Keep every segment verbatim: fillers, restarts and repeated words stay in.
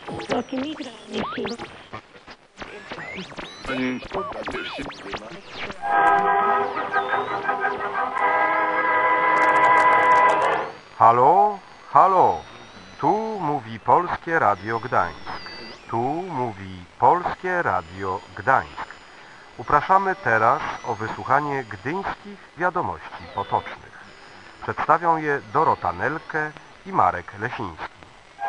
Halo, halo, tu mówi Polskie Radio Gdańsk. Tu mówi Polskie Radio Gdańsk. Upraszamy teraz o wysłuchanie gdyńskich wiadomości potocznych. Przedstawią je Dorota Nelke i Marek Lesiński.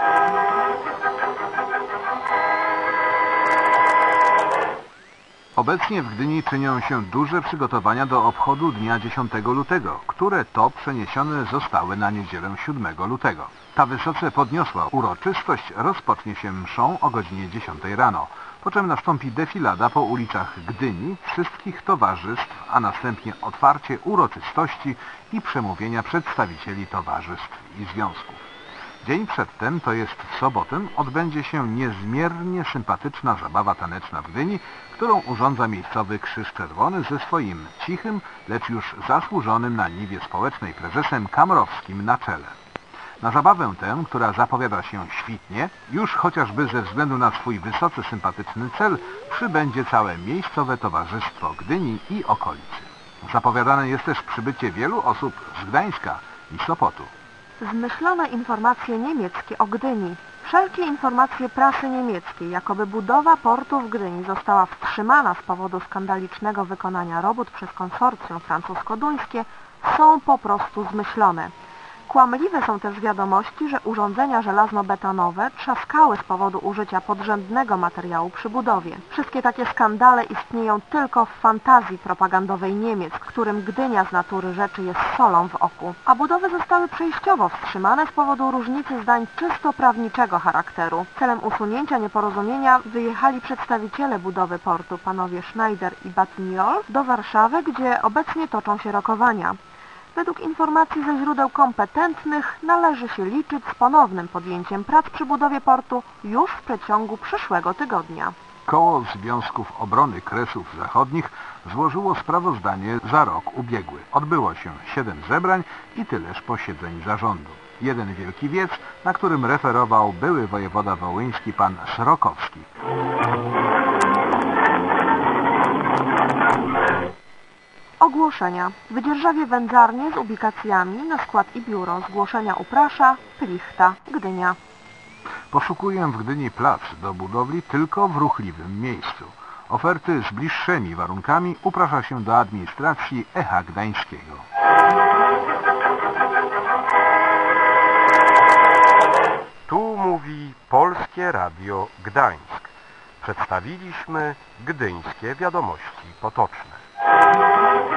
Obecnie w Gdyni czynią się duże przygotowania do obchodu dnia dziesiątego lutego, które to przeniesione zostały na niedzielę siódmego lutego. Ta wysoce podniosła uroczystość rozpocznie się mszą o godzinie dziesiątej rano, po czym nastąpi defilada po ulicach Gdyni wszystkich towarzystw, a następnie otwarcie uroczystości i przemówienia przedstawicieli towarzystw i związków. Dzień przedtem, to jest w sobotę, odbędzie się niezmiernie sympatyczna zabawa taneczna w Gdyni, którą urządza miejscowy Krzyż Czerwony ze swoim cichym, lecz już zasłużonym na niwie społecznej prezesem Kamrowskim na czele. Na zabawę tę, która zapowiada się świetnie, już chociażby ze względu na swój wysoce sympatyczny cel, przybędzie całe miejscowe towarzystwo Gdyni i okolicy. Zapowiadane jest też przybycie wielu osób z Gdańska i Sopotu. Zmyślone informacje niemieckie o Gdyni. Wszelkie informacje prasy niemieckiej, jakoby budowa portu w Gdyni została wstrzymana z powodu skandalicznego wykonania robót przez konsorcjum francusko-duńskie, są po prostu zmyślone. Kłamliwe są też wiadomości, że urządzenia żelazno-betonowe trzaskały z powodu użycia podrzędnego materiału przy budowie. Wszystkie takie skandale istnieją tylko w fantazji propagandowej Niemiec, którym Gdynia z natury rzeczy jest solą w oku. A budowy zostały przejściowo wstrzymane z powodu różnicy zdań czysto prawniczego charakteru. Celem usunięcia nieporozumienia wyjechali przedstawiciele budowy portu, panowie Schneider i Batignolles, do Warszawy, gdzie obecnie toczą się rokowania. Według informacji ze źródeł kompetentnych należy się liczyć z ponownym podjęciem prac przy budowie portu już w przeciągu przyszłego tygodnia. Koło Związków Obrony Kresów Zachodnich złożyło sprawozdanie za rok ubiegły. Odbyło się siedem zebrań i tyleż posiedzeń zarządu. Jeden wielki wiec, na którym referował były wojewoda wołyński pan Srokowski. Ogłoszenia. W Dzierżawie wędzarnie z ubikacjami na skład i biuro. Zgłoszenia uprasza Plichta, Gdynia. Poszukuję w Gdyni plac do budowli tylko w ruchliwym miejscu. Oferty z bliższymi warunkami uprasza się do administracji E H Gdańskiego. Tu mówi Polskie Radio Gdańsk. Przedstawiliśmy gdyńskie wiadomości potoczne.